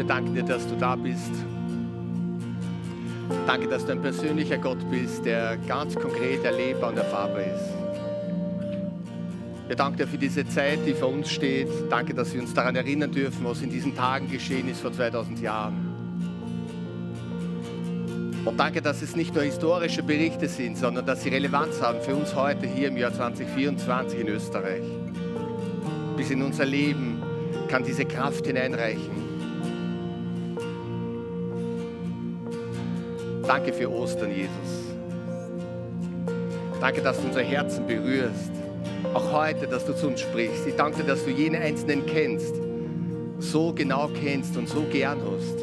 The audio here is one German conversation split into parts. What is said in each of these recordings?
wir danken dir, dass du da bist. Danke, dass du ein persönlicher Gott bist, der ganz konkret erlebbar und erfahrbar ist. Wir danken dir für diese Zeit, die vor uns steht. Danke, dass wir uns daran erinnern dürfen, was in diesen Tagen geschehen ist vor 2000 Jahren. Und danke, dass es nicht nur historische Berichte sind, sondern dass sie Relevanz haben für uns heute hier im Jahr 2024 in Österreich. Bis in unser Leben kann diese Kraft hineinreichen. Danke für Ostern, Jesus. Danke, dass du unser Herzen berührst. Auch heute, dass du zu uns sprichst. Ich danke dir, dass du jeden Einzelnen kennst, so genau kennst und so gern hast.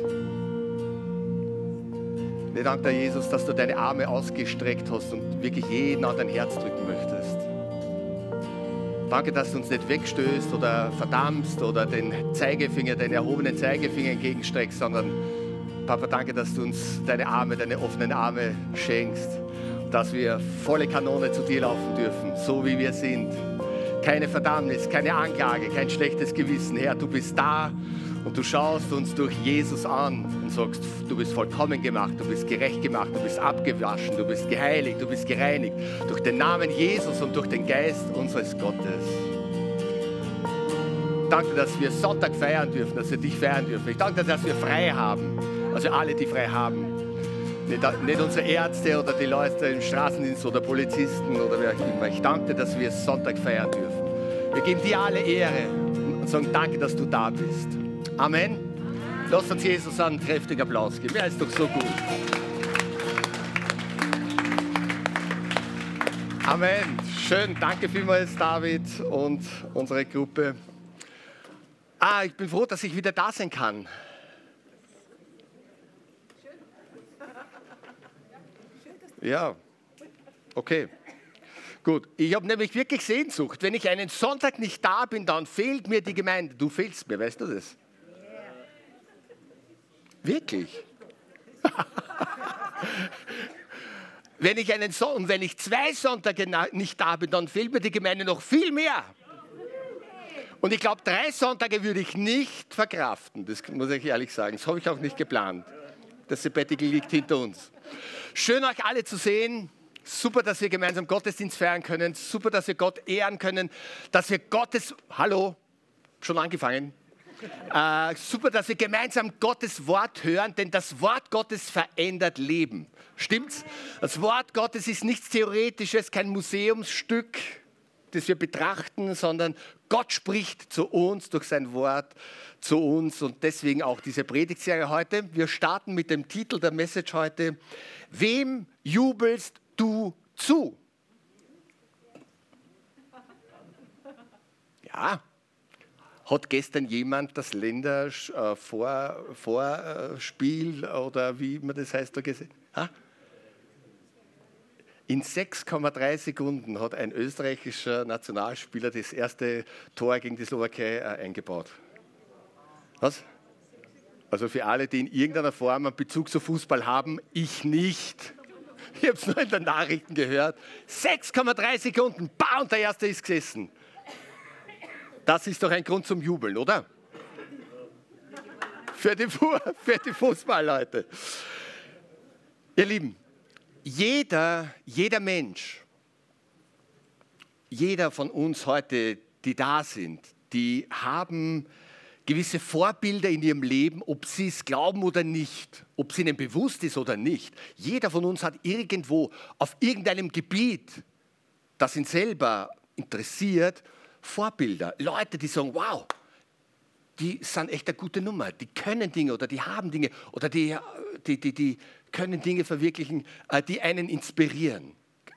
Ich danke dir, Jesus, dass du deine Arme ausgestreckt hast und wirklich jeden an dein Herz drücken möchtest. Danke, dass du uns nicht wegstößt oder verdammst oder den Zeigefinger, den erhobenen Zeigefinger entgegenstreckst, sondern Papa, danke, dass du uns deine Arme, deine offenen Arme schenkst, dass wir volle Kanone zu dir laufen dürfen, so wie wir sind. Keine Verdammnis, keine Anklage, kein schlechtes Gewissen. Herr, du bist da und du schaust uns durch Jesus an und sagst, du bist vollkommen gemacht, du bist gerecht gemacht, du bist abgewaschen, du bist geheiligt, du bist gereinigt. Durch den Namen Jesus und durch den Geist unseres Gottes. Danke, dass wir Sonntag feiern dürfen, dass wir dich feiern dürfen. Ich danke dir, dass wir frei haben, also alle, die frei haben. Nicht unsere Ärzte oder die Leute im Straßendienst oder Polizisten oder wer auch immer. Ich danke dir, dass wir Sonntag feiern dürfen. Wir geben dir alle Ehre und sagen danke, dass du da bist. Amen. Lass uns Jesus einen kräftigen Applaus geben. Ja, ist doch so gut. Amen. Schön. Danke vielmals, David und unsere Gruppe. Ich bin froh, dass ich wieder da sein kann. Ja, okay. Gut, ich habe nämlich wirklich Sehnsucht. Wenn ich einen Sonntag nicht da bin, dann fehlt mir die Gemeinde. Du fehlst mir, weißt du das? Wirklich? Wenn ich 2 Sonntage nicht da bin, dann fehlt mir die Gemeinde noch viel mehr. Und ich glaube, 3 Sonntage würde ich nicht verkraften. Das muss ich ehrlich sagen. Das habe ich auch nicht geplant. Das Sabbatical liegt hinter uns. Schön, euch alle zu sehen. Super, dass wir gemeinsam Gottesdienst feiern können. Super, dass wir Gott ehren können. Dass wir Hallo? Schon angefangen? Super, dass wir gemeinsam Gottes Wort hören, denn das Wort Gottes verändert Leben. Stimmt's? Das Wort Gottes ist nichts Theoretisches, kein Museumsstück, das wir betrachten, sondern Gott spricht zu uns durch sein Wort, zu uns und deswegen auch diese Predigtserie heute. Wir starten mit dem Titel der Message heute: Wem jubelst du zu? Ja, hat gestern jemand das Ländervorspiel oder wie man das heißt da gesehen? In 6,3 Sekunden hat ein österreichischer Nationalspieler das erste Tor gegen die Slowakei eingebaut. Was? Also für alle, die in irgendeiner Form einen Bezug zu Fußball haben, ich nicht. Ich habe es nur in den Nachrichten gehört. 6,3 Sekunden, und der erste ist gesessen. Das ist doch ein Grund zum Jubeln, oder? Für die Fußballleute. Ihr Lieben, jeder Mensch, jeder von uns heute, die da sind, die haben gewisse Vorbilder in ihrem Leben, ob sie es glauben oder nicht, ob es ihnen bewusst ist oder nicht. Jeder von uns hat irgendwo auf irgendeinem Gebiet, das ihn selber interessiert, Vorbilder. Leute, die sagen, wow, die sind echt eine gute Nummer, die können Dinge oder die haben Dinge oder die können Dinge verwirklichen, die einen inspirieren.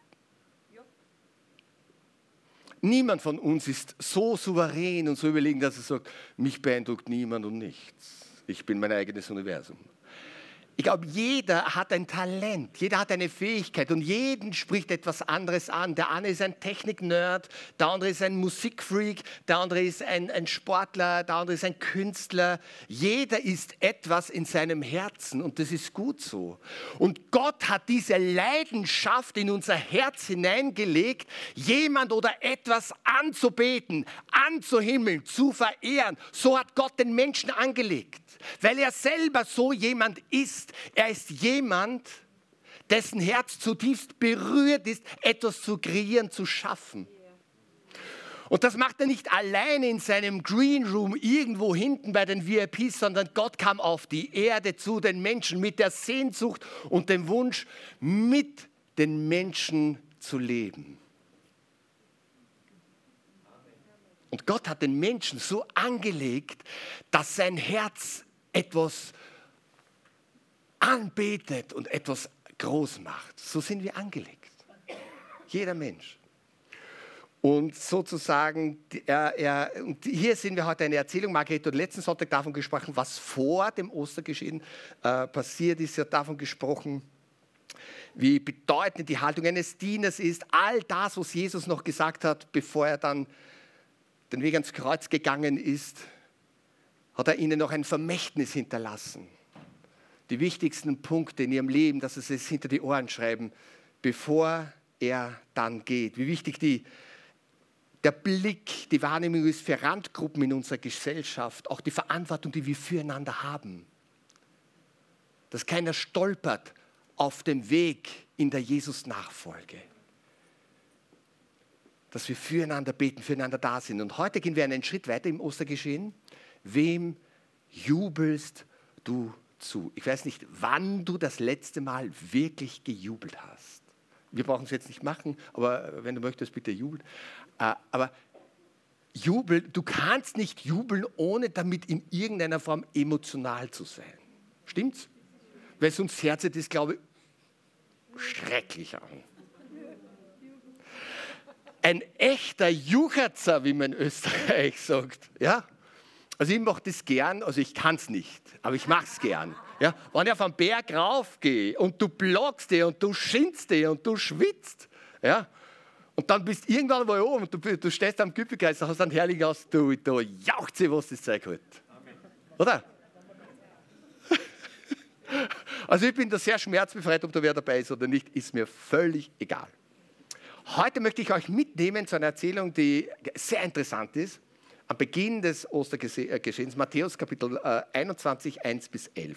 Niemand von uns ist so souverän und so überlegen, dass er sagt, mich beeindruckt niemand und nichts. Ich bin mein eigenes Universum. Ich glaube, jeder hat ein Talent, jeder hat eine Fähigkeit und jeden spricht etwas anderes an. Der eine ist ein Technik-Nerd, der andere ist ein Musikfreak, der andere ist ein Sportler, der andere ist ein Künstler. Jeder ist etwas in seinem Herzen und das ist gut so. Und Gott hat diese Leidenschaft in unser Herz hineingelegt, jemand oder etwas anzubeten, anzuhimmeln, zu verehren. So hat Gott den Menschen angelegt. weil er selber so jemand ist. Er ist jemand, dessen Herz zutiefst berührt ist, etwas zu kreieren, zu schaffen. Und das macht er nicht alleine in seinem Green Room irgendwo hinten bei den VIPs, sondern Gott kam auf die Erde zu den Menschen mit der Sehnsucht und dem Wunsch, mit den Menschen zu leben. Und Gott hat den Menschen so angelegt, dass sein Herz etwas anbetet und etwas groß macht. So sind wir angelegt. Jeder Mensch. Und sozusagen, und hier sehen wir heute eine Erzählung. Margret hat letzten Sonntag davon gesprochen, was vor dem Ostergeschehen passiert ist. Sie hat davon gesprochen, wie bedeutend die Haltung eines Dieners ist. All das, was Jesus noch gesagt hat, bevor er dann den Weg ans Kreuz gegangen ist, hat er ihnen noch ein Vermächtnis hinterlassen. Die wichtigsten Punkte in ihrem Leben, dass sie es hinter die Ohren schreiben, bevor er dann geht. Wie wichtig der Blick, die Wahrnehmung ist für Randgruppen in unserer Gesellschaft, auch die Verantwortung, die wir füreinander haben. Dass keiner stolpert auf dem Weg in der Jesus-Nachfolge. Dass wir füreinander beten, füreinander da sind. Und heute gehen wir einen Schritt weiter im Ostergeschehen. Wem jubelst du zu? Ich weiß nicht, wann du das letzte Mal wirklich gejubelt hast. Wir brauchen es jetzt nicht machen, aber wenn du möchtest, bitte jubeln. Aber Jubel, du kannst nicht jubeln, ohne damit in irgendeiner Form emotional zu sein. Stimmt's? Weil sonst hört sich das, glaube ich, schrecklich an. Ein echter Jucherzer, wie man in Österreich sagt. Ja? Also ich mache das gern, also ich kann es nicht, aber ich mache es gern. Ja? Wenn ich auf einen Berg raufgehe und du blockst dir und du schinst dir und du schwitzt, ja? Und dann bist du irgendwann mal oben und du stehst am Gipfelkreis, da hast du einen herrlichen aus, da jaucht sie, was das Zeug hält. Oder? Also ich bin da sehr schmerzbefreit, ob da wer dabei ist oder nicht, ist mir völlig egal. Heute möchte ich euch mitnehmen zu einer Erzählung, die sehr interessant ist. Am Beginn des Ostergeschehens, Matthäus Kapitel 21, 1-11.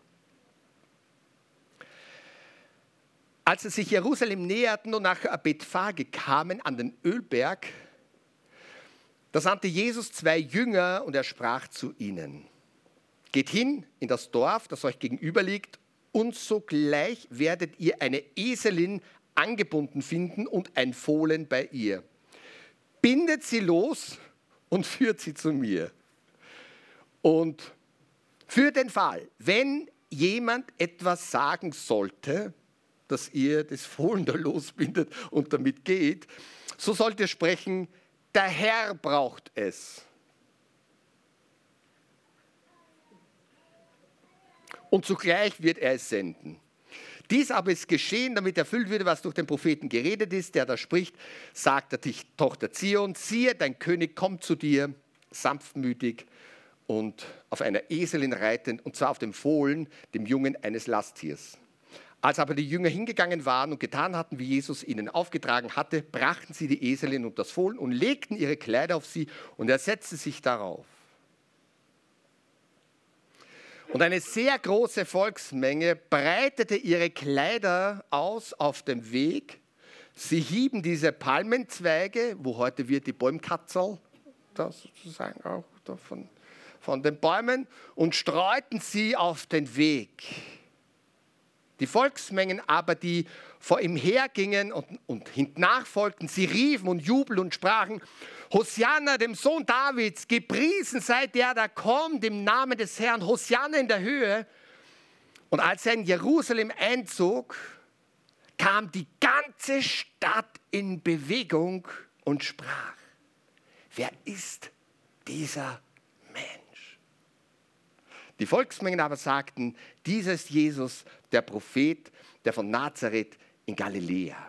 Als sie sich Jerusalem näherten und nach Bethphage kamen an den Ölberg, da sandte Jesus 2 Jünger und er sprach zu ihnen: Geht hin in das Dorf, das euch gegenüber liegt, und sogleich werdet ihr eine Eselin angebunden finden und ein Fohlen bei ihr. Bindet sie los und führt sie zu mir. Und für den Fall, wenn jemand etwas sagen sollte, dass ihr das Fohlen da losbindet und damit geht, so sollt ihr sprechen: Der Herr braucht es. Und zugleich wird er es senden. Dies aber ist geschehen, damit erfüllt würde, was durch den Propheten geredet ist, der da spricht: Sagt der Tochter Zion, siehe, dein König kommt zu dir, sanftmütig und auf einer Eselin reitend, und zwar auf dem Fohlen, dem Jungen eines Lasttiers. Als aber die Jünger hingegangen waren und getan hatten, wie Jesus ihnen aufgetragen hatte, brachten sie die Eselin und das Fohlen und legten ihre Kleider auf sie, und er setzte sich darauf. Und eine sehr große Volksmenge breitete ihre Kleider aus auf dem Weg. Sie hieben diese Palmenzweige, wo heute wird die Bäumkatzel, da sozusagen auch von den Bäumen, und streuten sie auf den Weg. Die Volksmengen aber, die vor ihm hergingen und hintnach folgten, sie riefen und jubelten und sprachen: Hosianna, dem Sohn Davids, gepriesen sei der, der kommt im Namen des Herrn, Hosianna in der Höhe. Und als er in Jerusalem einzog, kam die ganze Stadt in Bewegung und sprach: Wer ist dieser Mensch? Die Volksmengen aber sagten: Dieser ist Jesus, der Prophet, der von Nazareth in Galiläa.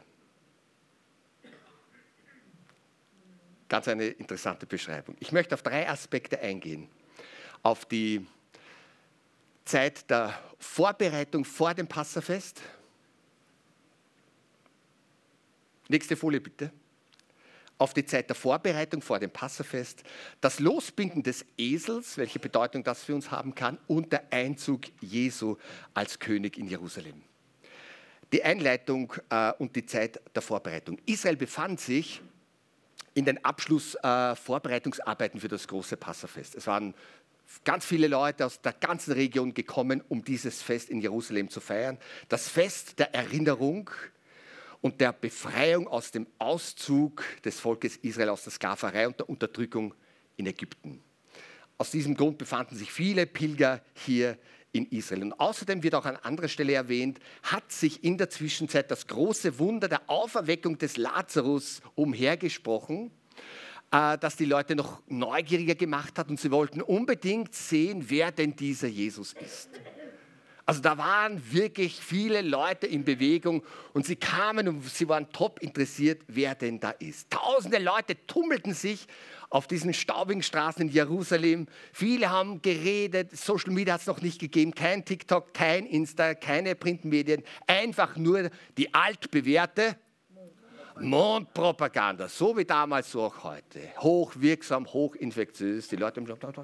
Ganz eine interessante Beschreibung. Ich möchte auf 3 Aspekte eingehen. Auf die Zeit der Vorbereitung vor dem Passafest. Nächste Folie bitte. auf die Zeit der Vorbereitung vor dem Passafest, das Losbinden des Esels, welche Bedeutung das für uns haben kann, und der Einzug Jesu als König in Jerusalem. Die Einleitung und die Zeit der Vorbereitung. Israel befand sich in den Abschlussvorbereitungsarbeiten für das große Passafest. Es waren ganz viele Leute aus der ganzen Region gekommen, um dieses Fest in Jerusalem zu feiern. Das Fest der Erinnerung und der Befreiung aus dem Auszug des Volkes Israel aus der Sklaverei und der Unterdrückung in Ägypten. Aus diesem Grund befanden sich viele Pilger hier in Israel. Und außerdem wird auch an anderer Stelle erwähnt, hat sich in der Zwischenzeit das große Wunder der Auferweckung des Lazarus umhergesprochen, das die Leute noch neugieriger gemacht hat und sie wollten unbedingt sehen, wer denn dieser Jesus ist. Also da waren wirklich viele Leute in Bewegung und sie kamen und sie waren top interessiert, wer denn da ist. Tausende Leute tummelten sich auf diesen staubigen Straßen in Jerusalem. Viele haben geredet, Social Media hat es noch nicht gegeben, kein TikTok, kein Insta, keine Printmedien, einfach nur die altbewährte Mundpropaganda, so wie damals, so auch heute. Hochwirksam, hochinfektiös, die Leute haben gesagt,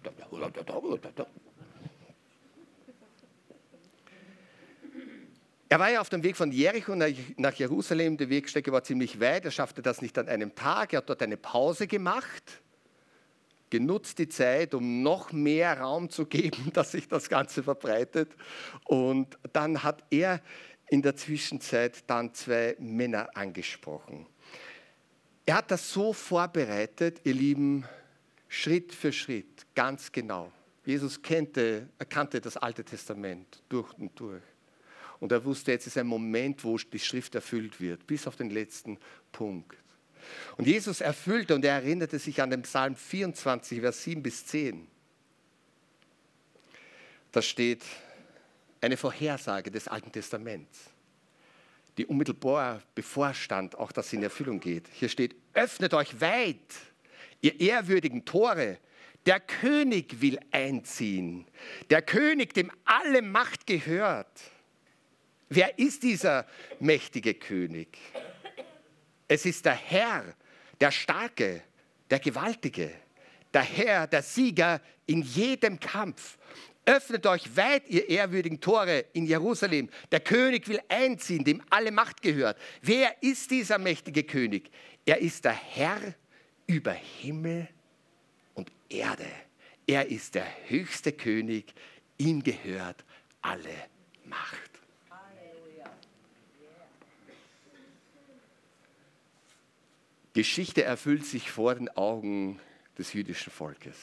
er war ja auf dem Weg von Jericho nach Jerusalem. Die Wegstrecke war ziemlich weit. Er schaffte das nicht an einem Tag. Er hat dort eine Pause gemacht, genutzt die Zeit, um noch mehr Raum zu geben, dass sich das Ganze verbreitet. Und dann hat er in der Zwischenzeit dann 2 Männer angesprochen. Er hat das so vorbereitet, ihr Lieben, Schritt für Schritt, ganz genau. Jesus erkannte das Alte Testament durch und durch. Und er wusste, jetzt ist ein Moment, wo die Schrift erfüllt wird, bis auf den letzten Punkt. Und Jesus erfüllte und er erinnerte sich an den Psalm 24, Vers 7 bis 10. Da steht eine Vorhersage des Alten Testaments, die unmittelbar bevorstand, auch dass sie in Erfüllung geht. Hier steht, öffnet euch weit, ihr ehrwürdigen Tore, der König will einziehen, der König, dem alle Macht gehört. Wer ist dieser mächtige König? Es ist der Herr, der Starke, der Gewaltige, der Herr, der Sieger in jedem Kampf. Öffnet euch weit, ihr ehrwürdigen Tore in Jerusalem. Der König will einziehen, dem alle Macht gehört. Wer ist dieser mächtige König? Er ist der Herr über Himmel und Erde. Er ist der höchste König, ihm gehört alle Macht. Geschichte erfüllt sich vor den Augen des jüdischen Volkes.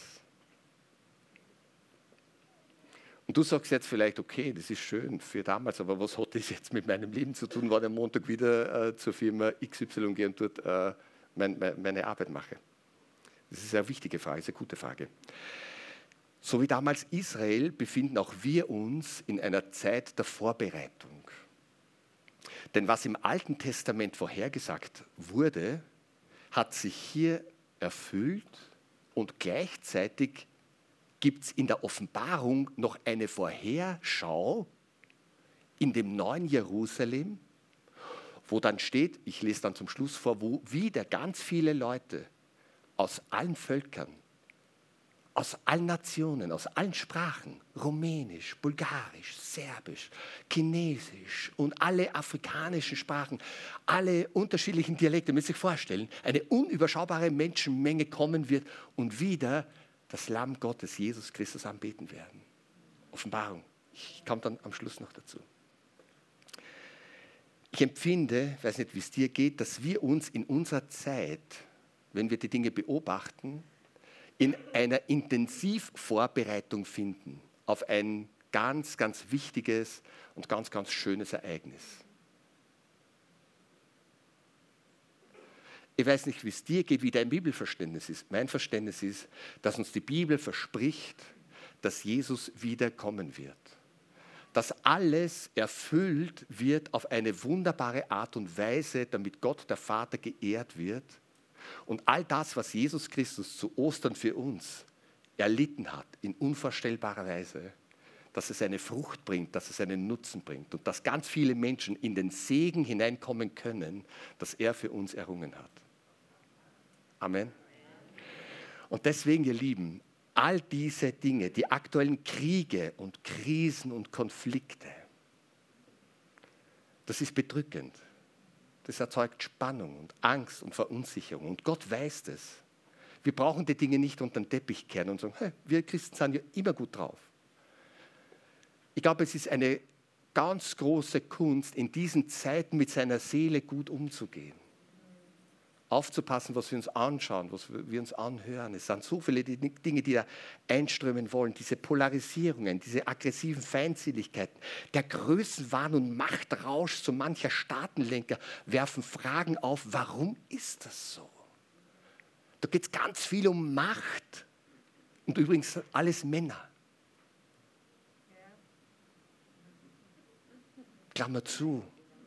Und du sagst jetzt vielleicht, okay, das ist schön für damals, aber was hat das jetzt mit meinem Leben zu tun, wenn ich am Montag wieder zur Firma XY gehe und dort meine Arbeit mache? Das ist eine wichtige Frage, ist eine gute Frage. So wie damals Israel befinden auch wir uns in einer Zeit der Vorbereitung. Denn was im Alten Testament vorhergesagt wurde, hat sich hier erfüllt und gleichzeitig gibt es in der Offenbarung noch eine Vorherschau in dem neuen Jerusalem, wo dann steht, ich lese dann zum Schluss vor, wo wieder ganz viele Leute aus allen Völkern, aus allen Nationen, aus allen Sprachen, Rumänisch, Bulgarisch, Serbisch, Chinesisch und alle afrikanischen Sprachen, alle unterschiedlichen Dialekte, müsst ihr euch vorstellen, eine unüberschaubare Menschenmenge kommen wird und wieder das Lamm Gottes, Jesus Christus, anbeten werden. Offenbarung. Ich komme dann am Schluss noch dazu. Ich empfinde, ich weiß nicht, wie es dir geht, dass wir uns in unserer Zeit, wenn wir die Dinge beobachten, in einer Intensivvorbereitung finden auf ein ganz, ganz wichtiges und ganz, ganz schönes Ereignis. Ich weiß nicht, wie es dir geht, wie dein Bibelverständnis ist. Mein Verständnis ist, dass uns die Bibel verspricht, dass Jesus wiederkommen wird. Dass alles erfüllt wird auf eine wunderbare Art und Weise, damit Gott, der Vater, geehrt wird. Und all das, was Jesus Christus zu Ostern für uns erlitten hat, in unvorstellbarer Weise, dass es eine Frucht bringt, dass es einen Nutzen bringt und dass ganz viele Menschen in den Segen hineinkommen können, das er für uns errungen hat. Amen. Und deswegen, ihr Lieben, all diese Dinge, die aktuellen Kriege und Krisen und Konflikte, das ist bedrückend. Das erzeugt Spannung und Angst und Verunsicherung. Und Gott weiß das. Wir brauchen die Dinge nicht unter den Teppich kehren und sagen, hey, wir Christen sind ja immer gut drauf. Ich glaube, es ist eine ganz große Kunst, in diesen Zeiten mit seiner Seele gut umzugehen. Aufzupassen, was wir uns anschauen, was wir uns anhören. Es sind so viele Dinge, die da einströmen wollen. Diese Polarisierungen, diese aggressiven Feindseligkeiten, der Größenwahn und Machtrausch so mancher Staatenlenker werfen Fragen auf, warum ist das so? Da geht es ganz viel um Macht. Und übrigens alles Männer. Klammer zu.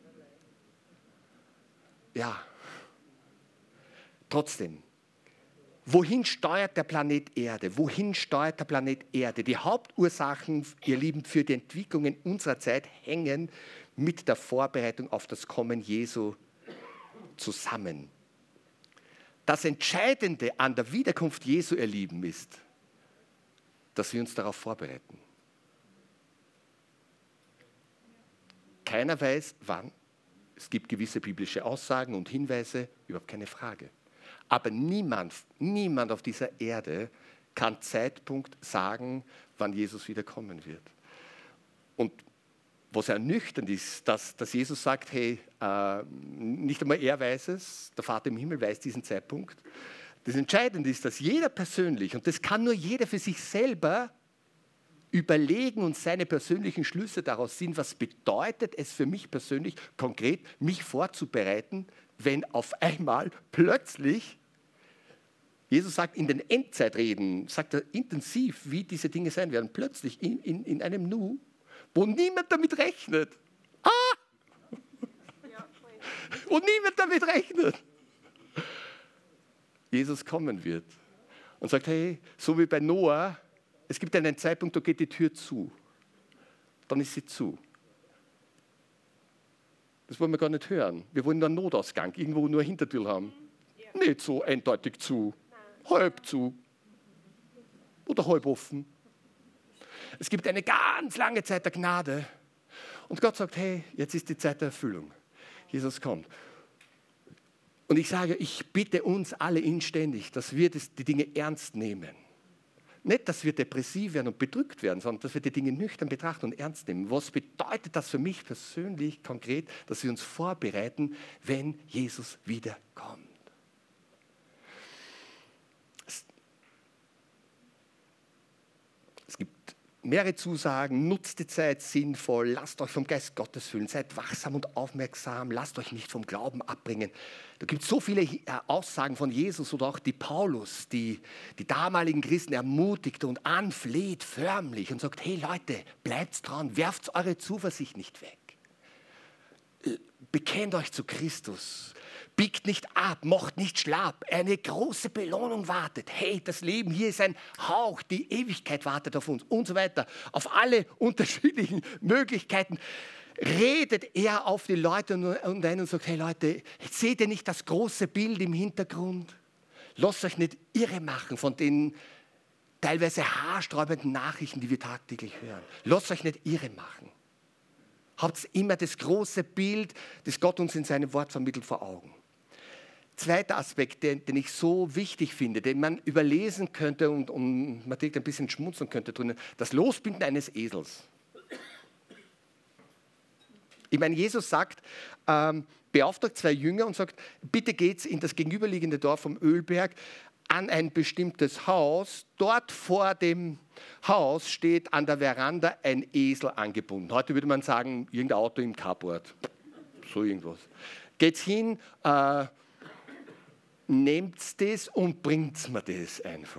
Ja. Trotzdem, wohin steuert der Planet Erde? Wohin steuert der Planet Erde? Die Hauptursachen, ihr Lieben, für die Entwicklungen unserer Zeit hängen mit der Vorbereitung auf das Kommen Jesu zusammen. Das Entscheidende an der Wiederkunft Jesu, ihr Lieben, ist, dass wir uns darauf vorbereiten. Keiner weiß, wann. Es gibt gewisse biblische Aussagen und Hinweise, überhaupt keine Frage. Aber niemand auf dieser Erde kann Zeitpunkt sagen, wann Jesus wiederkommen wird. Und was ernüchternd ist, dass Jesus sagt, hey, nicht einmal er weiß es, der Vater im Himmel weiß diesen Zeitpunkt. Das Entscheidende ist, dass jeder persönlich, und das kann nur jeder für sich selber überlegen und seine persönlichen Schlüsse daraus ziehen, was bedeutet es für mich persönlich konkret, mich vorzubereiten, wenn auf einmal plötzlich, Jesus sagt in den Endzeitreden, sagt er intensiv, wie diese Dinge sein werden, plötzlich in einem Nu, wo niemand damit rechnet. Wo niemand damit rechnet. Jesus kommen wird und sagt, hey, so wie bei Noah, es gibt einen Zeitpunkt, da geht die Tür zu. Dann ist sie zu. Das wollen wir gar nicht hören. Wir wollen nur einen Notausgang, irgendwo nur eine Hintertür haben. Ja. Nicht so eindeutig zu. Nein. Halb zu. Oder halb offen. Es gibt eine ganz lange Zeit der Gnade. Und Gott sagt, hey, jetzt ist die Zeit der Erfüllung. Jesus kommt. Und ich sage, ich bitte uns alle inständig, dass wir die Dinge ernst nehmen. Nicht, dass wir depressiv werden und bedrückt werden, sondern dass wir die Dinge nüchtern betrachten und ernst nehmen. Was bedeutet das für mich persönlich konkret, dass wir uns vorbereiten, wenn Jesus wiederkommt? Es gibt mehrere Zusagen, nutzt die Zeit sinnvoll, lasst euch vom Geist Gottes füllen, seid wachsam und aufmerksam, lasst euch nicht vom Glauben abbringen. Da gibt es so viele Aussagen von Jesus oder auch die Paulus, die damaligen Christen ermutigte und anfleht förmlich und sagt, hey Leute, bleibt dran, werft eure Zuversicht nicht weg. Bekennt euch zu Christus. Biegt nicht ab, macht nicht schlapp. Eine große Belohnung wartet. Hey, das Leben hier ist ein Hauch, die Ewigkeit wartet auf uns und so weiter. Auf alle unterschiedlichen Möglichkeiten redet er auf die Leute und ein und sagt, hey Leute, seht ihr nicht das große Bild im Hintergrund? Lasst euch nicht irre machen von den teilweise haarsträubenden Nachrichten, die wir tagtäglich hören. Lasst euch nicht irre machen. Habt immer das große Bild, das Gott uns in seinem Wort vermittelt, vor Augen. Zweiter Aspekt, den ich so wichtig finde, den man überlesen könnte und man direkt ein bisschen schmunzeln könnte drinnen, das Losbinden eines Esels. Ich meine, Jesus sagt, beauftragt 2 Jünger und sagt, bitte geht's in das gegenüberliegende Dorf vom Ölberg an ein bestimmtes Haus. Dort vor dem Haus steht an der Veranda ein Esel angebunden. Heute würde man sagen, irgendein Auto im Carport. So irgendwas. Geht's hin, nehmt das und bringt mir das einfach.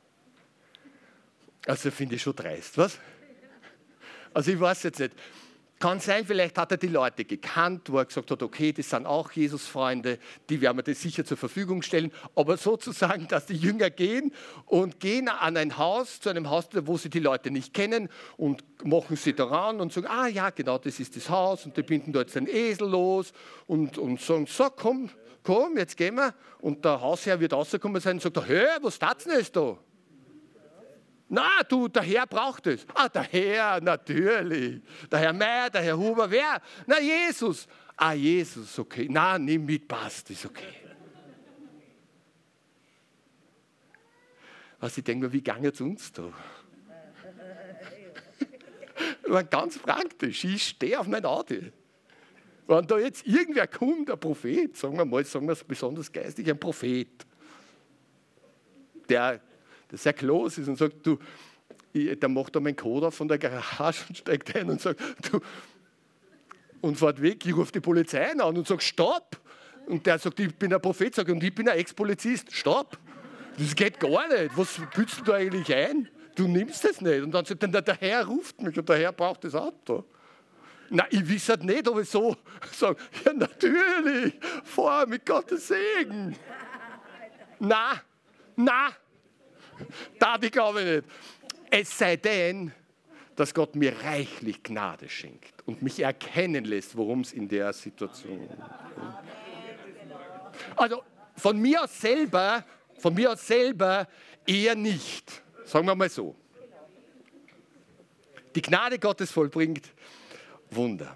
Also finde ich schon dreist, was? Also ich weiß jetzt nicht. Kann sein, vielleicht hat er die Leute gekannt, wo er gesagt hat, okay, das sind auch Jesus-Freunde, die werden wir das sicher zur Verfügung stellen. Aber sozusagen, dass die Jünger gehen an ein Haus, zu einem Haus, wo sie die Leute nicht kennen und machen sie daran und sagen, ah ja, genau, das ist das Haus und die binden da jetzt einen Esel los und sagen, so, komm, jetzt gehen wir. Und der Hausherr wird rausgekommen sein und sagt, hey, was tat's denn jetzt da? Na, du, der Herr braucht es. Ah, der Herr, natürlich. Der Herr Meier, der Herr Huber, wer? Na, Jesus. Ah, Jesus, okay. Na, nimm mit, passt, ist okay. Was ich denke mir, wie ging es uns da? Ich meine, ganz praktisch, ich stehe auf mein Auto. Wenn da jetzt irgendwer kommt, ein Prophet, sagen wir es besonders geistig, ein Prophet, der sehr close ist und sagt, du, der macht da meinen Code auf von der Garage und steigt ein und sagt, du, und fährt weg, ich rufe die Polizei an und sage, stopp. Und der sagt, ich bin ein Prophet, sag, und ich bin ein Ex-Polizist, stopp. Das geht gar nicht. Was bützt du eigentlich ein? Du nimmst das nicht. Und dann sagt er, der Herr ruft mich und der Herr braucht das Auto. Na, ich weiß halt nicht, ob ich so sage, ja natürlich, fahr mit Gottes Segen. Na, ich glaube nicht. Es sei denn, dass Gott mir reichlich Gnade schenkt und mich erkennen lässt, worum es in der Situation geht. Also von mir aus selber eher nicht. Sagen wir mal so. Die Gnade Gottes vollbringt Wunder.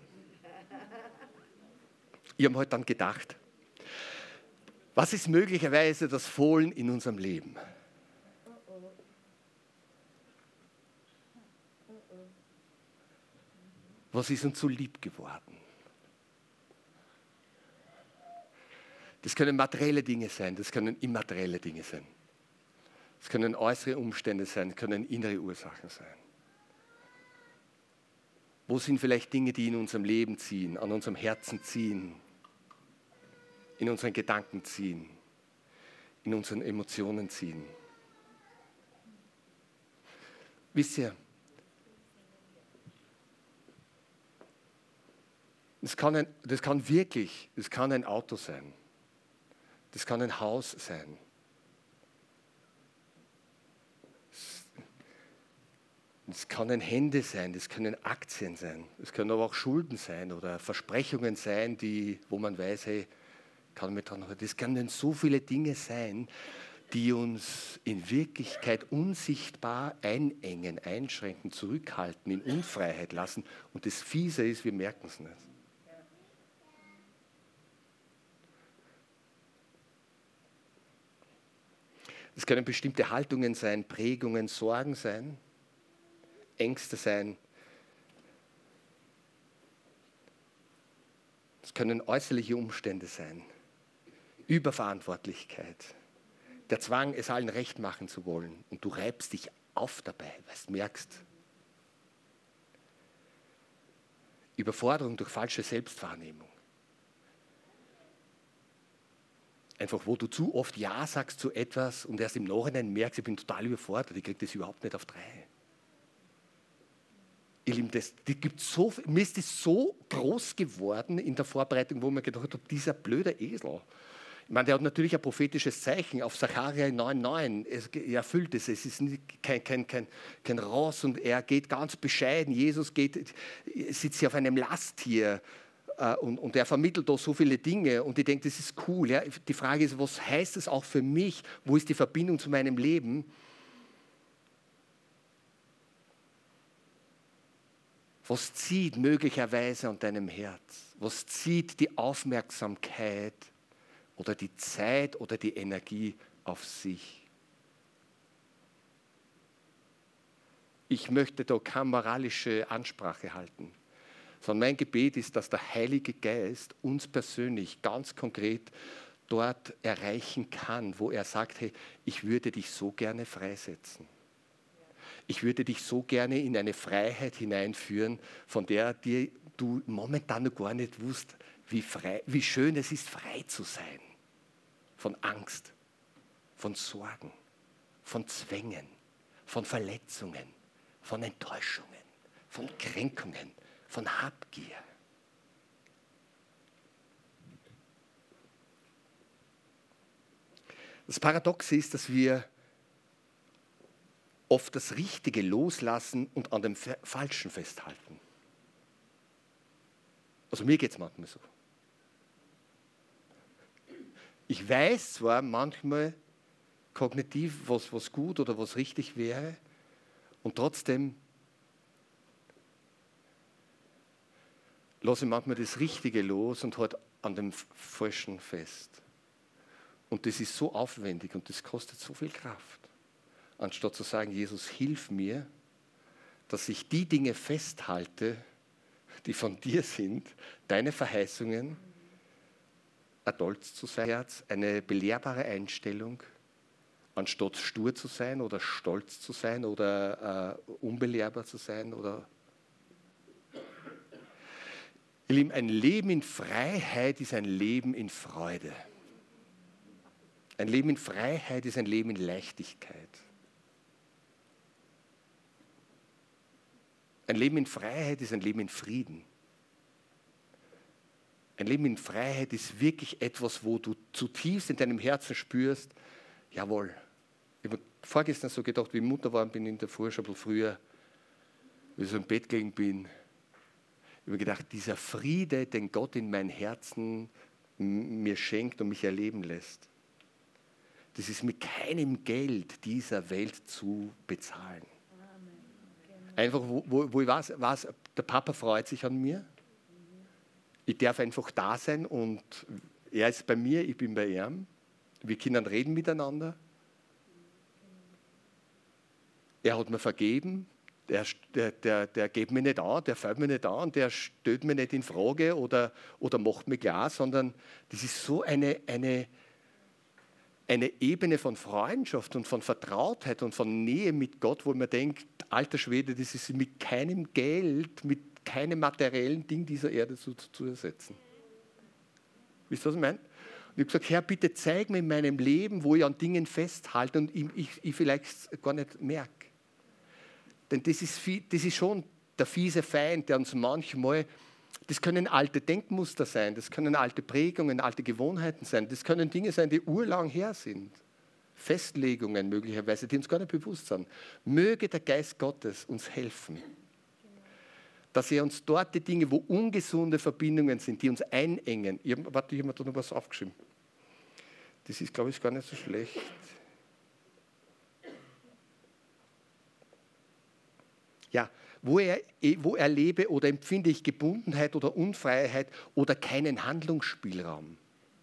Ich habe heute dann gedacht, was ist möglicherweise das Fohlen in unserem Leben? Was ist uns so lieb geworden? Das können materielle Dinge sein, das können immaterielle Dinge sein. Das können äußere Umstände sein, das können innere Ursachen sein. Wo sind vielleicht Dinge, die in unserem Leben ziehen, an unserem Herzen ziehen, in unseren Gedanken ziehen, in unseren Emotionen ziehen? Wisst ihr, das kann ein Auto sein, das kann ein Haus sein. Das können Hände sein, das können Aktien sein, das können aber auch Schulden sein oder Versprechungen sein, wo man weiß, hey, kann mich dran erinnern. Das können so viele Dinge sein, die uns in Wirklichkeit unsichtbar einengen, einschränken, zurückhalten, in Unfreiheit lassen. Und das Fiese ist, wir merken es nicht. Es können bestimmte Haltungen sein, Prägungen, Sorgen sein, Ängste sein. Es können äußerliche Umstände sein, Überverantwortlichkeit, der Zwang, es allen recht machen zu wollen. Und du reibst dich auf dabei, weil du merkst. Überforderung durch falsche Selbstwahrnehmung. Einfach, wo du zu oft Ja sagst zu etwas und erst im Nachhinein merkst, ich bin total überfordert, ich kriege das überhaupt nicht auf die Reihe. Ihr Lieben, mir ist das so groß geworden in der Vorbereitung, wo man gedacht hat, dieser blöde Esel. Ich meine, der hat natürlich ein prophetisches Zeichen auf Sacharja 9,9. Er erfüllt es. Es ist kein Ross und er geht ganz bescheiden. Jesus sitzt hier auf einem Lasttier und er vermittelt da so viele Dinge. Und ich denke, das ist cool. Ja? Die Frage ist, was heißt das auch für mich? Wo ist die Verbindung zu meinem Leben? Was zieht möglicherweise an deinem Herz? Was zieht die Aufmerksamkeit oder die Zeit oder die Energie auf sich? Ich möchte da keine moralische Ansprache halten, sondern mein Gebet ist, dass der Heilige Geist uns persönlich ganz konkret dort erreichen kann, wo er sagt, hey, ich würde dich so gerne freisetzen. Ich würde dich so gerne in eine Freiheit hineinführen, von der du momentan noch gar nicht wusst, wie schön es ist, frei zu sein. Von Angst, von Sorgen, von Zwängen, von Verletzungen, von Enttäuschungen, von Kränkungen, von Habgier. Das Paradoxe ist, dass wir oft das Richtige loslassen und an dem Falschen festhalten. Also mir geht es manchmal so. Ich weiß zwar manchmal kognitiv, was gut oder was richtig wäre, und trotzdem lasse ich manchmal das Richtige los und halt an dem Falschen fest. Und das ist so aufwendig und das kostet so viel Kraft. Anstatt zu sagen, Jesus, hilf mir, dass ich die Dinge festhalte, die von dir sind, deine Verheißungen, ein Stolz zu sein, Herz, eine belehrbare Einstellung, anstatt stur zu sein oder stolz zu sein oder unbelehrbar zu sein. Oder Ihr Lieben, ein Leben in Freiheit ist ein Leben in Freude. Ein Leben in Freiheit ist ein Leben in Leichtigkeit. Ein Leben in Freiheit ist ein Leben in Frieden. Ein Leben in Freiheit ist wirklich etwas, wo du zutiefst in deinem Herzen spürst, jawohl. Ich habe vorgestern so gedacht, wie ich Mutter geworden bin in der Früh, schon ein bisschen früher, wie ich so im Bett gelegen bin. Ich habe gedacht, dieser Friede, den Gott in mein Herzen mir schenkt und mich erleben lässt, das ist mit keinem Geld dieser Welt zu bezahlen. Einfach, wo ich weiß, der Papa freut sich an mir. Ich darf einfach da sein und er ist bei mir, ich bin bei ihm. Wir können reden miteinander. Er hat mir vergeben. Der geht mir nicht an, der fällt mir nicht an, der stellt mir nicht in Frage oder macht mich klar, sondern das ist so eine Ebene von Freundschaft und von Vertrautheit und von Nähe mit Gott, wo man denkt, alter Schwede, das ist mit keinem Geld, mit keinem materiellen Ding dieser Erde zu ersetzen. Wisst ihr, was ich meine? Und ich habe gesagt, Herr, bitte zeig mir in meinem Leben, wo ich an Dingen festhalte und ich vielleicht gar nicht merke. Denn das ist schon der fiese Feind, der uns manchmal, das können alte Denkmuster sein, das können alte Prägungen, alte Gewohnheiten sein, das können Dinge sein, die urlang her sind. Festlegungen möglicherweise, die uns gar nicht bewusst sind. Möge der Geist Gottes uns helfen, dass er uns dort die Dinge, wo ungesunde Verbindungen sind, die uns einengen. Ich habe mir da noch was aufgeschrieben. Das ist, glaube ich, gar nicht so schlecht. Ja, wo erlebe oder empfinde ich Gebundenheit oder Unfreiheit oder keinen Handlungsspielraum.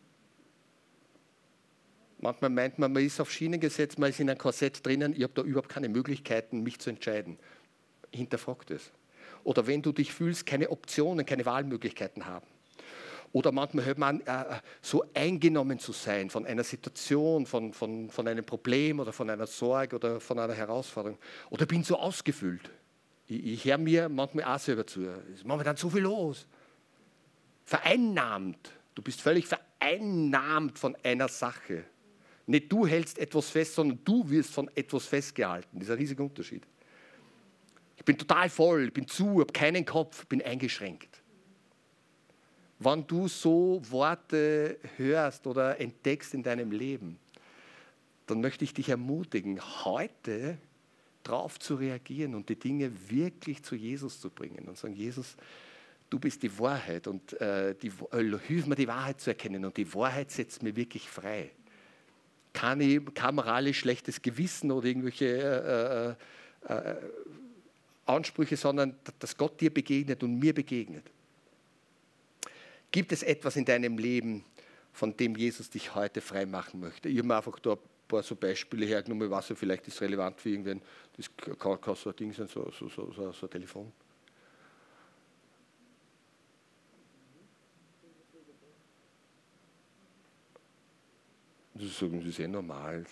Manchmal meint man ist auf Schienen gesetzt, man ist in einem Korsett drinnen, ich habe da überhaupt keine Möglichkeiten, mich zu entscheiden. Hinterfragt es. Oder wenn du dich fühlst, keine Optionen, keine Wahlmöglichkeiten haben. Oder manchmal hört man so eingenommen zu sein von einer Situation, von einem Problem oder von einer Sorge oder von einer Herausforderung. Oder bin so ausgefüllt. Ich höre mir manchmal auch selber zu. Es macht mir dann so viel los. Vereinnahmt. Du bist völlig vereinnahmt von einer Sache. Nicht du hältst etwas fest, sondern du wirst von etwas festgehalten. Das ist ein riesiger Unterschied. Ich bin total voll, ich bin zu, habe keinen Kopf, bin eingeschränkt. Wenn du so Worte hörst oder entdeckst in deinem Leben, dann möchte ich dich ermutigen, heute darauf zu reagieren und die Dinge wirklich zu Jesus zu bringen und sagen, Jesus, du bist die Wahrheit und hilf mir die Wahrheit zu erkennen und die Wahrheit setzt mir wirklich frei. Kein moralisch schlechtes Gewissen oder irgendwelche Ansprüche, sondern dass Gott dir begegnet und mir begegnet. Gibt es etwas in deinem Leben, von dem Jesus dich heute frei machen möchte? Ich habe mir einfach da ein paar so Beispiele hergenommen, ich weiß ja, vielleicht ist es relevant für irgendwen. Das kann so ein Ding sein, so ein Telefon. Das ist eh normal.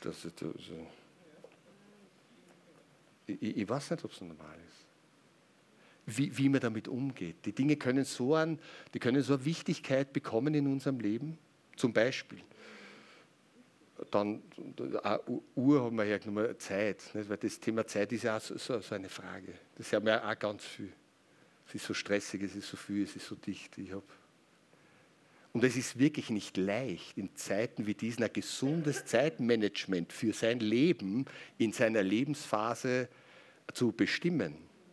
Ich weiß nicht, ob es normal ist. Wie man damit umgeht. Die Dinge können so eine Wichtigkeit bekommen in unserem Leben. Zum Beispiel. Dann eine Uhr haben wir hergenommen, Zeit. Nicht? Weil das Thema Zeit ist ja auch so eine Frage. Das haben wir auch ganz viel. Es ist so stressig, es ist so viel, es ist so dicht. Und es ist wirklich nicht leicht, in Zeiten wie diesen ein gesundes Zeitmanagement für sein Leben in seiner Lebensphase zu bestimmen.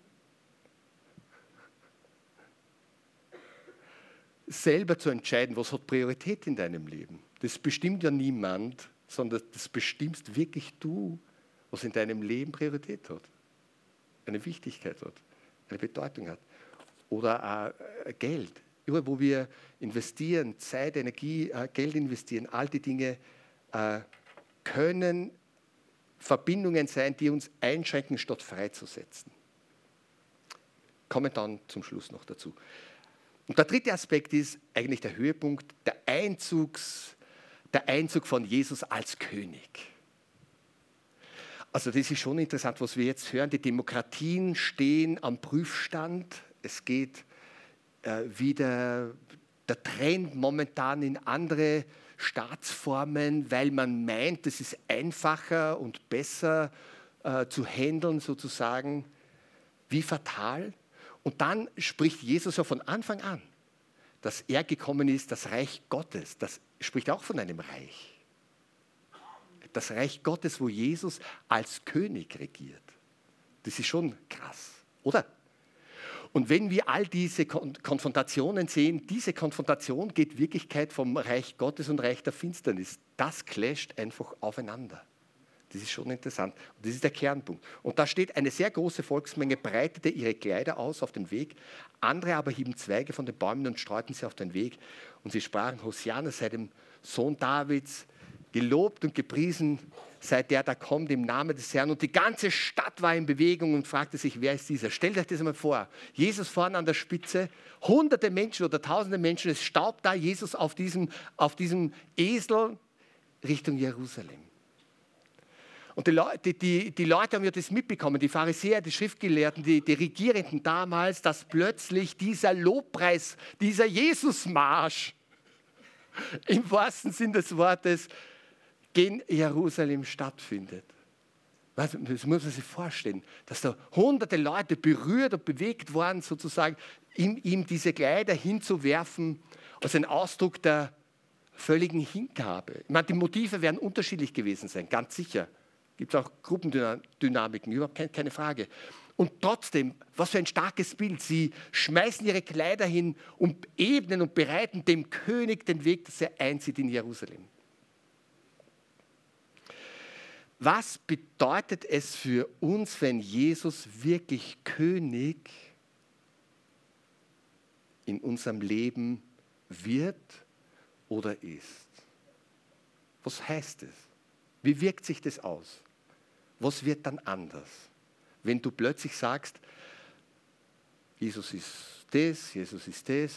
Selber zu entscheiden, was hat Priorität in deinem Leben. Das bestimmt ja niemand, sondern das bestimmst wirklich du, was in deinem Leben Priorität hat, eine Wichtigkeit hat, eine Bedeutung hat. Oder auch Geld. Überall, wo wir investieren, Zeit, Energie, Geld investieren, all die Dinge können Verbindungen sein, die uns einschränken, statt freizusetzen. Kommen dann zum Schluss noch dazu. Und der dritte Aspekt ist eigentlich der Höhepunkt, der Einzug von Jesus als König. Also das ist schon interessant, was wir jetzt hören. Die Demokratien stehen am Prüfstand. Es geht wieder der Trend momentan in andere Staatsformen, weil man meint, es ist einfacher und besser zu handeln sozusagen. Wie fatal. Und dann spricht Jesus ja von Anfang an, dass er gekommen ist, das Reich Gottes. Das spricht auch von einem Reich. Das Reich Gottes, wo Jesus als König regiert. Das ist schon krass, oder? Und wenn wir all diese Konfrontationen sehen, diese Konfrontation geht in Wirklichkeit vom Reich Gottes und Reich der Finsternis. Das clasht einfach aufeinander. Das ist schon interessant. Und das ist der Kernpunkt. Und da steht eine sehr große Volksmenge, breitete ihre Kleider aus auf den Weg. Andere aber hieben Zweige von den Bäumen und streuten sie auf den Weg. Und sie sprachen, Hosianna sei dem Sohn Davids, gelobt und gepriesen sei der, da kommt im Namen des Herrn. Und die ganze Stadt war in Bewegung und fragte sich, wer ist dieser? Stellt euch das einmal vor. Jesus vorne an der Spitze, hunderte Menschen oder tausende Menschen, es staubt da Jesus auf diesem Esel Richtung Jerusalem. Und die Leute haben ja das mitbekommen, die Pharisäer, die Schriftgelehrten, die Regierenden damals, dass plötzlich dieser Lobpreis, dieser Jesusmarsch im wahrsten Sinn des Wortes in Jerusalem stattfindet. Das muss man sich vorstellen, dass da hunderte Leute berührt und bewegt waren, sozusagen, ihm diese Kleider hinzuwerfen, als ein Ausdruck der völligen Hingabe. Ich meine, die Motive werden unterschiedlich gewesen sein, ganz sicher. Gibt es auch Gruppendynamiken, überhaupt keine Frage. Und trotzdem, was für ein starkes Bild. Sie schmeißen ihre Kleider hin und ebnen und bereiten dem König den Weg, dass er einzieht in Jerusalem. Was bedeutet es für uns, wenn Jesus wirklich König in unserem Leben wird oder ist? Was heißt es? Wie wirkt sich das aus? Was wird dann anders, wenn du plötzlich sagst, Jesus ist das, Jesus ist das.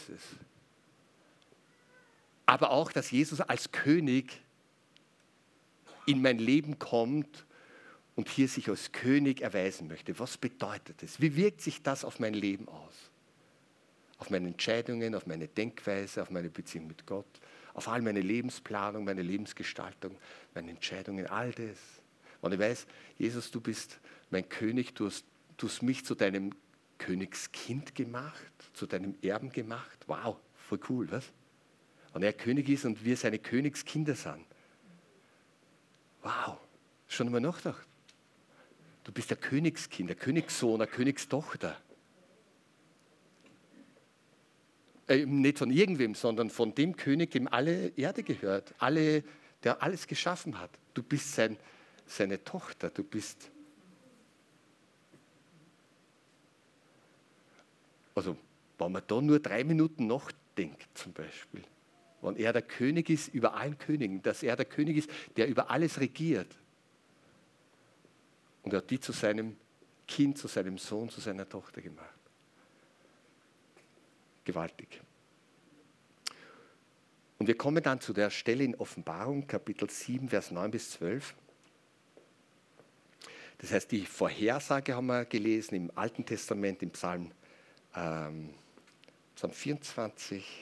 Aber auch, dass Jesus als König in mein Leben kommt und hier sich als König erweisen möchte. Was bedeutet das? Wie wirkt sich das auf mein Leben aus? Auf meine Entscheidungen, auf meine Denkweise, auf meine Beziehung mit Gott, auf all meine Lebensplanung, meine Lebensgestaltung, meine Entscheidungen, all das. Und ich weiß, Jesus, du bist mein König, du hast mich zu deinem Königskind gemacht, zu deinem Erben gemacht. Wow, voll cool, was? Und er König ist und wir seine Königskinder sind. Wow, schon einmal nachgedacht. Du bist der Königskind, der Königssohn, der Königstochter. Nicht von irgendwem, sondern von dem König, dem alle Erde gehört, der alles geschaffen hat. Du bist seine Tochter, du bist... Also, wenn man da nur 3 Minuten nachdenkt zum Beispiel, wenn er der König ist über allen Königen, dass er der König ist, der über alles regiert. Und er hat die zu seinem Kind, zu seinem Sohn, zu seiner Tochter gemacht. Gewaltig. Und wir kommen dann zu der Stelle in Offenbarung, Kapitel 7, Vers 9 bis 12. Das heißt, die Vorhersage haben wir gelesen im Alten Testament, im Psalm 24.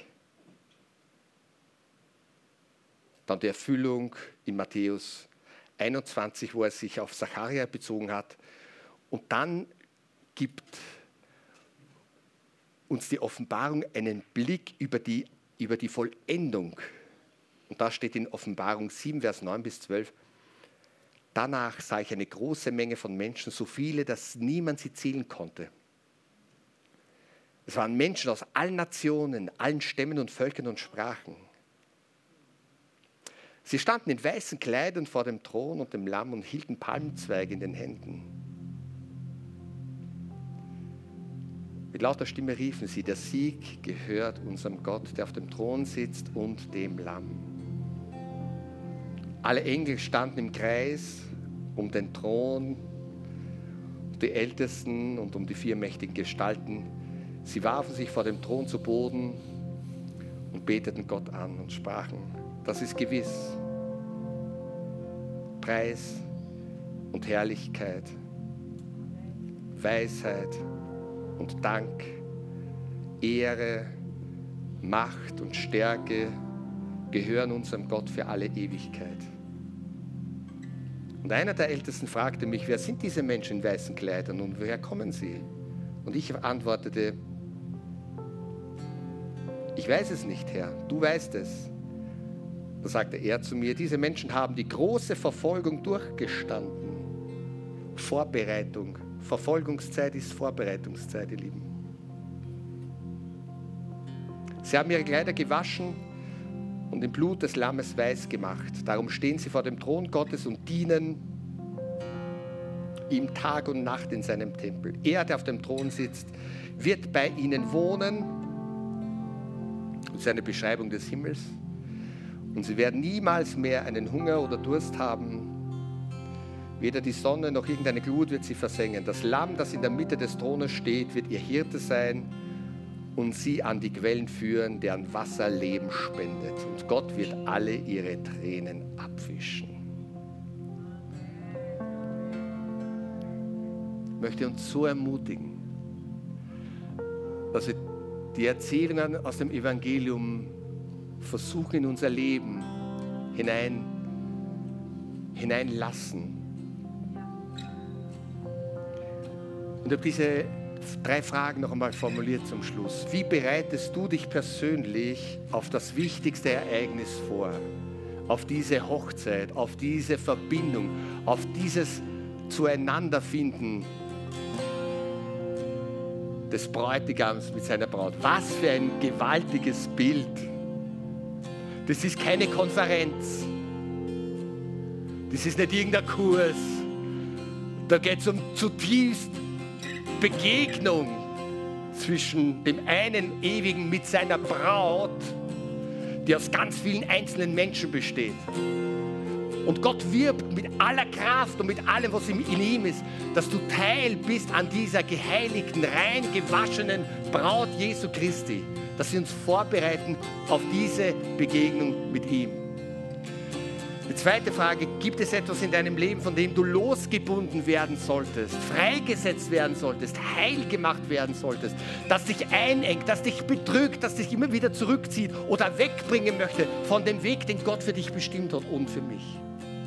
Dann die Erfüllung in Matthäus 21, wo er sich auf Sacharja bezogen hat. Und dann gibt uns die Offenbarung einen Blick über die Vollendung. Und da steht in Offenbarung 7, Vers 9 bis 12, danach sah ich eine große Menge von Menschen, so viele, dass niemand sie zählen konnte. Es waren Menschen aus allen Nationen, allen Stämmen und Völkern und Sprachen. Sie standen in weißen Kleidern vor dem Thron und dem Lamm und hielten Palmzweige in den Händen. Mit lauter Stimme riefen sie, der Sieg gehört unserem Gott, der auf dem Thron sitzt, und dem Lamm. Alle Engel standen im Kreis um den Thron, die Ältesten und um die 4 mächtigen Gestalten. Sie warfen sich vor dem Thron zu Boden und beteten Gott an und sprachen, das ist gewiss. Preis und Herrlichkeit, Weisheit und Dank, Ehre, Macht und Stärke gehören unserem Gott für alle Ewigkeit. Und einer der Ältesten fragte mich, wer sind diese Menschen in weißen Kleidern und woher kommen sie? Und ich antwortete, ich weiß es nicht, Herr, du weißt es. Da sagte er zu mir, diese Menschen haben die große Verfolgung durchgestanden. Vorbereitung. Verfolgungszeit ist Vorbereitungszeit, ihr Lieben. Sie haben ihre Kleider gewaschen und im Blut des Lammes weiß gemacht. Darum stehen sie vor dem Thron Gottes und dienen ihm Tag und Nacht in seinem Tempel. Er, der auf dem Thron sitzt, wird bei ihnen wohnen. Das ist eine Beschreibung des Himmels. Und sie werden niemals mehr einen Hunger oder Durst haben. Weder die Sonne noch irgendeine Glut wird sie versengen. Das Lamm, das in der Mitte des Thrones steht, wird ihr Hirte sein und sie an die Quellen führen, deren Wasser Leben spendet. Und Gott wird alle ihre Tränen abwischen. Ich möchte uns so ermutigen, dass wir die Erzählungen aus dem Evangelium versuchen in unser Leben hineinlassen. Und ich habe diese 3 Fragen noch einmal formuliert zum Schluss. Wie bereitest du dich persönlich auf das wichtigste Ereignis vor? Auf diese Hochzeit, auf diese Verbindung, auf dieses Zueinanderfinden des Bräutigams mit seiner Braut. Was für ein gewaltiges Bild. Das ist keine Konferenz. Das ist nicht irgendein Kurs. Da geht es um zutiefst Begegnung zwischen dem einen Ewigen mit seiner Braut, die aus ganz vielen einzelnen Menschen besteht. Und Gott wirbt mit aller Kraft und mit allem, was in ihm ist, dass du Teil bist an dieser geheiligten, rein gewaschenen Braut Jesu Christi, dass wir uns vorbereiten auf diese Begegnung mit ihm. Die zweite Frage, gibt es etwas in deinem Leben, von dem du losgebunden werden solltest, freigesetzt werden solltest, heil gemacht werden solltest, das dich einengt, das dich betrügt, das dich immer wieder zurückzieht oder wegbringen möchte von dem Weg, den Gott für dich bestimmt hat und für mich?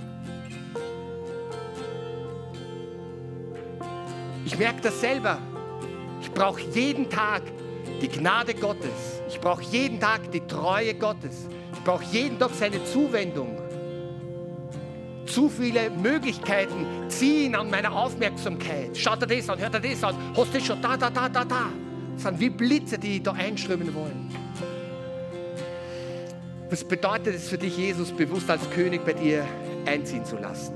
Ich merke das selber. Ich brauche jeden Tag die Gnade Gottes. Ich brauche jeden Tag die Treue Gottes. Ich brauche jeden Tag seine Zuwendung. Zu viele Möglichkeiten ziehen an meiner Aufmerksamkeit. Schaut dir das an, hört dir das an. Hast du das schon? Da. Das sind wie Blitze, die da einströmen wollen. Was bedeutet es für dich, Jesus bewusst als König bei dir einziehen zu lassen?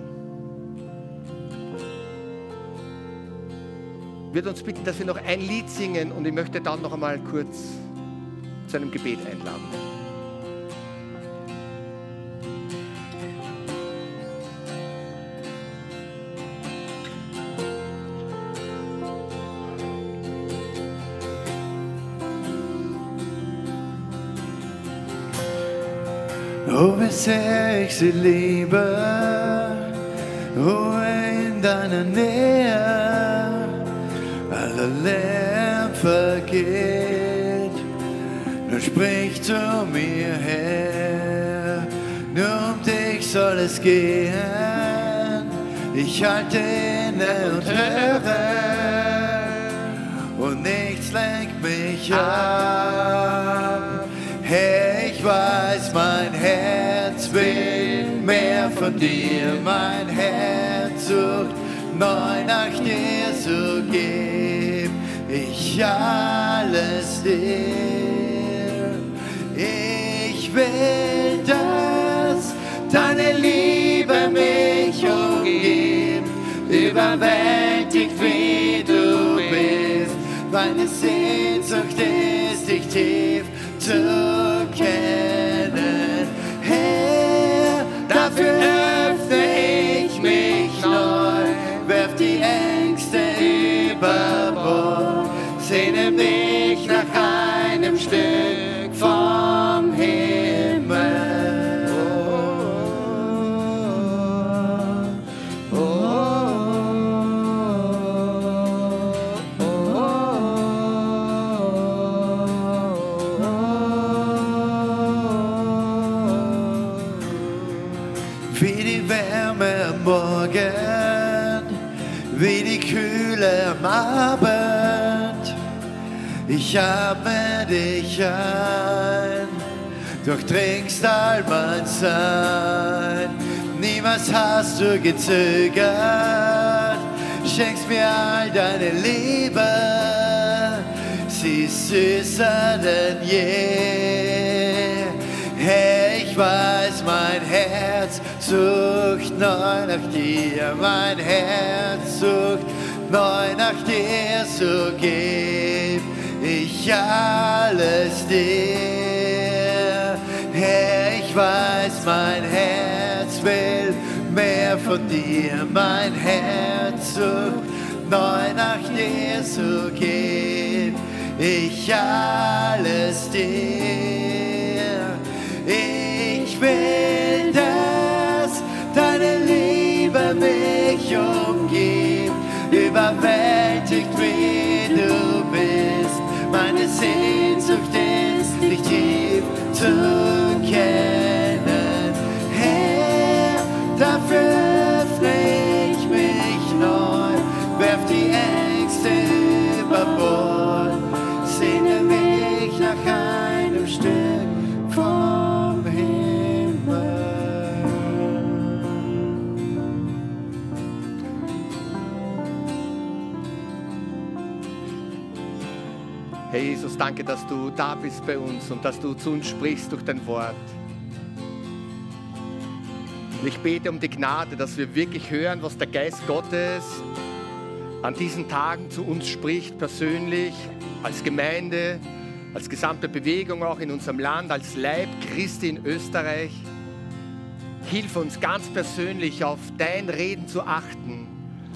Ich würde uns bitten, dass wir noch ein Lied singen und ich möchte dann noch einmal kurz zu einem Gebet einladen. Oh, wie sehr ich sie liebe, Ruhe in deiner Nähe, aller Lärm vergeht, nur sprich zu mir her, nur um dich soll es gehen, ich halte inne und höre, und nichts lenkt mich ab. Herr, ich weiß, mein Herz will mehr von dir. Mein Herz sucht neu nach dir, so gib ich alles dir. Ich will, dass deine Liebe mich umgibt, überwältigt wie du bist. Meine Sehnsucht ist, dich tief zu kennen. Herr, dafür öffne ich mich neu, werf die Ängste über Bord, sehne mich nach einem Stück vom Himmel. Oh, oh, oh. Wie die Wärme am Morgen, wie die Kühle am Abend. Ich atme dich ein, durchdringst all mein Sein. Niemals hast du gezögert, schenkst mir all deine Liebe. Sie ist süßer denn je. Herr, ich weiß, mein Herz sucht neu nach dir. Mein Herz sucht neu nach dir, so gib ich alles dir. Herr, ich weiß, mein Herz will mehr von dir. Mein Herz sucht neu nach dir, so gib ich alles dir. Ich will, dass deine Liebe mich umgibt, überwältigt wie du bist. Meine Sehnsucht ist, dich tief zu kennen. Herr, dafür öffne ich mich neu, werf die Ängste über Bord, sehne mich nach einem Stück vom Himmel. Herr Jesus, danke, dass du da bist bei uns und dass du zu uns sprichst durch dein Wort. Und ich bete um die Gnade, dass wir wirklich hören, was der Geist Gottes an diesen Tagen zu uns spricht, persönlich, als Gemeinde, als gesamte Bewegung auch in unserem Land, als Leib Christi in Österreich. Hilf uns ganz persönlich auf dein Reden zu achten,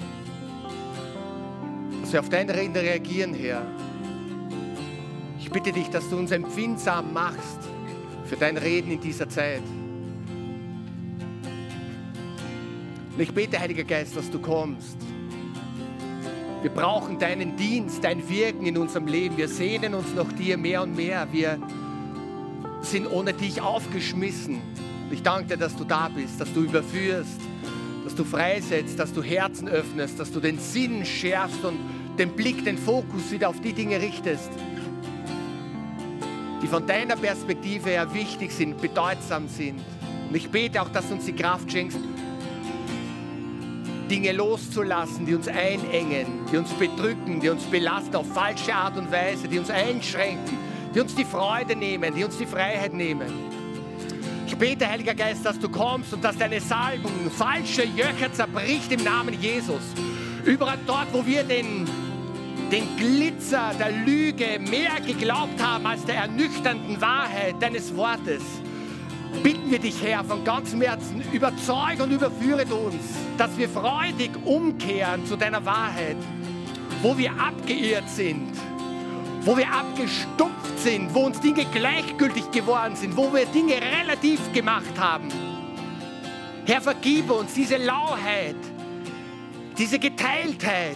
dass wir auf dein Reden reagieren, Herr. Ich bitte dich, dass du uns empfindsam machst für dein Reden in dieser Zeit. Und ich bete, Heiliger Geist, dass du kommst. Wir brauchen deinen Dienst, dein Wirken in unserem Leben. Wir sehnen uns nach dir mehr und mehr. Wir sind ohne dich aufgeschmissen. Und ich danke dir, dass du da bist, dass du überführst, dass du freisetzt, dass du Herzen öffnest, dass du den Sinn schärfst und den Blick, den Fokus wieder auf die Dinge richtest, die von deiner Perspektive her wichtig sind, bedeutsam sind. Und ich bete auch, dass du uns die Kraft schenkst, Dinge loszulassen, die uns einengen, die uns bedrücken, die uns belasten auf falsche Art und Weise, die uns einschränken, die uns die Freude nehmen, die uns die Freiheit nehmen. Ich bete, Heiliger Geist, dass du kommst und dass deine Salbung falsche Joche zerbricht im Namen Jesus. Überall dort, wo wir den Glitzer der Lüge mehr geglaubt haben als der ernüchternden Wahrheit deines Wortes, bitten wir dich, Herr, von ganzem Herzen, überzeuge und überführe uns, dass wir freudig umkehren zu deiner Wahrheit, wo wir abgeirrt sind, wo wir abgestumpft sind, wo uns Dinge gleichgültig geworden sind, wo wir Dinge relativ gemacht haben. Herr, vergib uns diese Lauheit, diese Geteiltheit.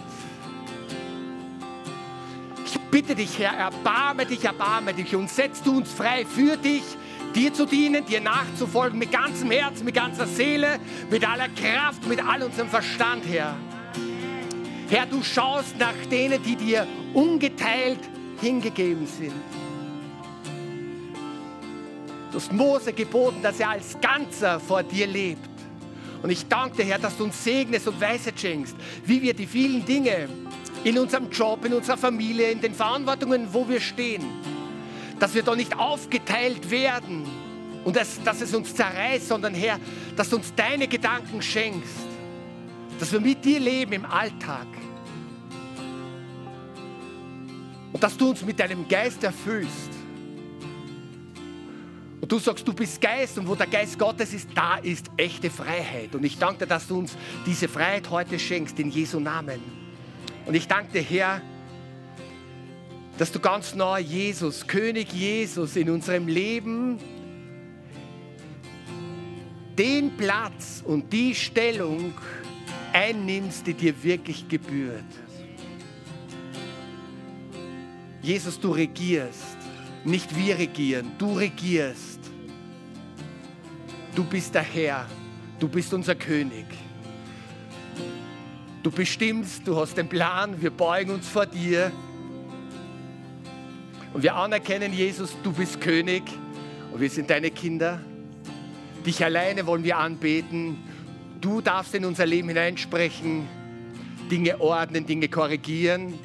Ich bitte dich, Herr, erbarme dich und setz du uns frei für dich, dir zu dienen, dir nachzufolgen, mit ganzem Herz, mit ganzer Seele, mit aller Kraft, mit all unserem Verstand, Herr. Herr, du schaust nach denen, die dir ungeteilt hingegeben sind. Du hast Mose geboten, dass er als Ganzer vor dir lebt. Und ich danke dir, Herr, dass du uns segnest und Weisheit schenkst, wie wir die vielen Dinge in unserem Job, in unserer Familie, in den Verantwortungen, wo wir stehen, dass wir da nicht aufgeteilt werden und dass es uns zerreißt, sondern Herr, dass du uns deine Gedanken schenkst, dass wir mit dir leben im Alltag und dass du uns mit deinem Geist erfüllst. Und du sagst, du bist Geist und wo der Geist Gottes ist, da ist echte Freiheit. Und ich danke dir, dass du uns diese Freiheit heute schenkst, in Jesu Namen. Und ich danke dir, Herr, dass du ganz neu Jesus, König Jesus in unserem Leben den Platz und die Stellung einnimmst, die dir wirklich gebührt. Jesus, du regierst, nicht wir regieren, du regierst. Du bist der Herr, du bist unser König. Du bestimmst, du hast den Plan, wir beugen uns vor dir. Und wir anerkennen, Jesus, du bist König und wir sind deine Kinder. Dich alleine wollen wir anbeten. Du darfst in unser Leben hineinsprechen, Dinge ordnen, Dinge korrigieren.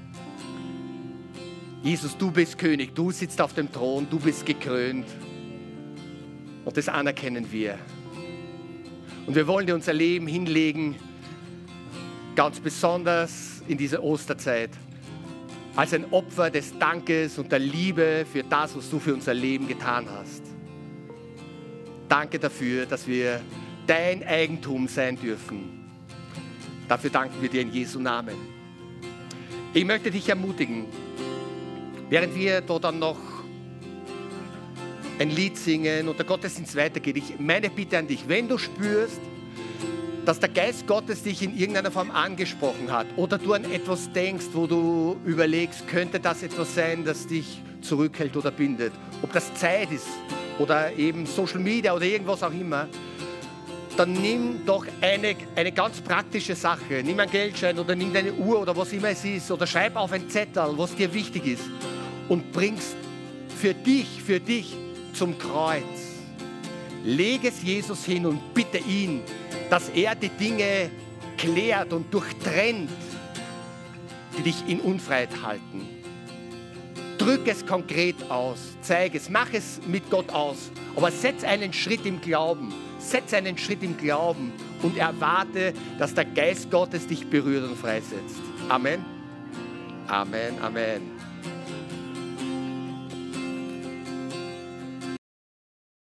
Jesus, du bist König, du sitzt auf dem Thron, du bist gekrönt. Und das anerkennen wir. Und wir wollen dir unser Leben hinlegen, ganz besonders in dieser Osterzeit, als ein Opfer des Dankes und der Liebe für das, was du für unser Leben getan hast. Danke dafür, dass wir dein Eigentum sein dürfen. Dafür danken wir dir in Jesu Namen. Ich möchte dich ermutigen, während wir da dann noch ein Lied singen und der Gottesdienst weitergeht, meine Bitte an dich, wenn du spürst, dass der Geist Gottes dich in irgendeiner Form angesprochen hat oder du an etwas denkst, wo du überlegst, könnte das etwas sein, das dich zurückhält oder bindet, ob das Zeit ist oder eben Social Media oder irgendwas auch immer, dann nimm doch eine ganz praktische Sache. Nimm einen Geldschein oder nimm deine Uhr oder was immer es ist oder schreib auf einen Zettel, was dir wichtig ist und bring's für dich zum Kreuz. Leg es Jesus hin und bitte ihn, dass er die Dinge klärt und durchtrennt, die dich in Unfreiheit halten. Drück es konkret aus, zeig es, mach es mit Gott aus, aber setz einen Schritt im Glauben. Setz einen Schritt im Glauben und erwarte, dass der Geist Gottes dich berührt und freisetzt. Amen. Amen, Amen.